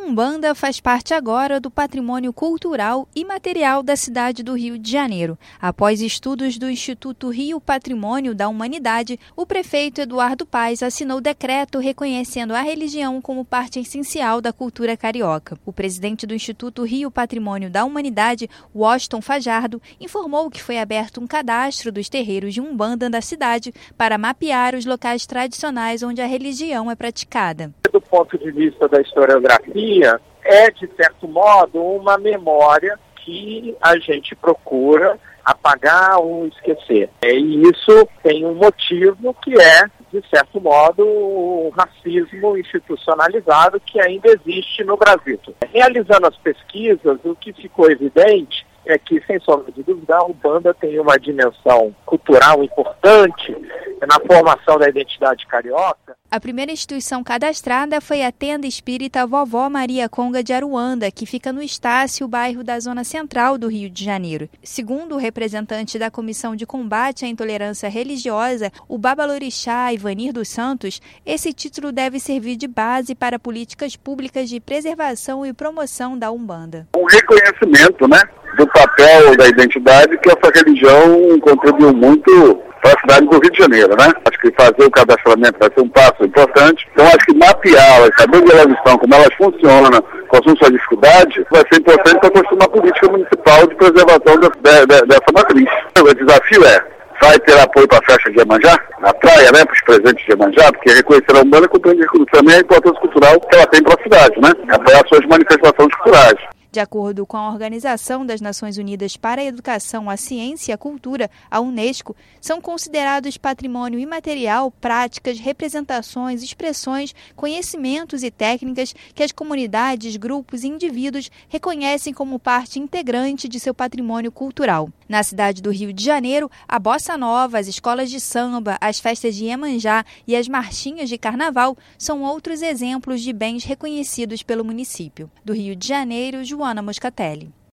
Umbanda faz parte agora do patrimônio cultural e material da cidade do Rio de Janeiro. Após estudos do Instituto Rio Patrimônio da Humanidade, o prefeito Eduardo Paes assinou decreto reconhecendo a religião como parte essencial da cultura carioca. O presidente do Instituto Rio Patrimônio da Humanidade, Washington Fajardo, informou que foi aberto um cadastro dos terreiros de Umbanda da cidade para mapear os locais tradicionais onde a religião é praticada. Do ponto de vista da historiografia, é, de certo modo, uma memória que a gente procura apagar ou esquecer. E isso tem um motivo que é, de certo modo, o racismo institucionalizado que ainda existe no Brasil. Realizando as pesquisas, o que ficou evidente é que, sem sombra de dúvida, a Umbanda tem uma dimensão cultural importante na formação da identidade carioca. A primeira instituição cadastrada foi a Tenda Espírita Vovó Maria Conga de Aruanda, que fica no Estácio, bairro da Zona Central do Rio de Janeiro. Segundo o representante da Comissão de Combate à Intolerância Religiosa, o Babalorixá Ivanir dos Santos, esse título deve servir de base para políticas públicas de preservação e promoção da Umbanda. Um reconhecimento, do papel da identidade que essa religião contribuiu muito para a cidade do Rio de Janeiro, Acho que fazer o cadastramento vai ser um passo importante. Então, acho que mapeá-las, saber onde elas estão, como elas funcionam, quais são suas dificuldades, vai ser importante para construir uma política municipal de preservação dessa matriz. O desafio vai ter apoio para a festa de Iemanjá, na praia, para os presentes de Iemanjá, porque reconhecer a Umbanda compreende também a importância cultural que ela tem para a cidade, apoiar suas manifestações culturais. De acordo com a Organização das Nações Unidas para a Educação, a Ciência e a Cultura, a Unesco, são considerados patrimônio imaterial práticas, representações, expressões, conhecimentos e técnicas que as comunidades, grupos e indivíduos reconhecem como parte integrante de seu patrimônio cultural. Na cidade do Rio de Janeiro, a bossa nova, as escolas de samba, as festas de Iemanjá e as marchinhas de carnaval são outros exemplos de bens reconhecidos pelo município. Do Rio de Janeiro, Joana Moscatelli.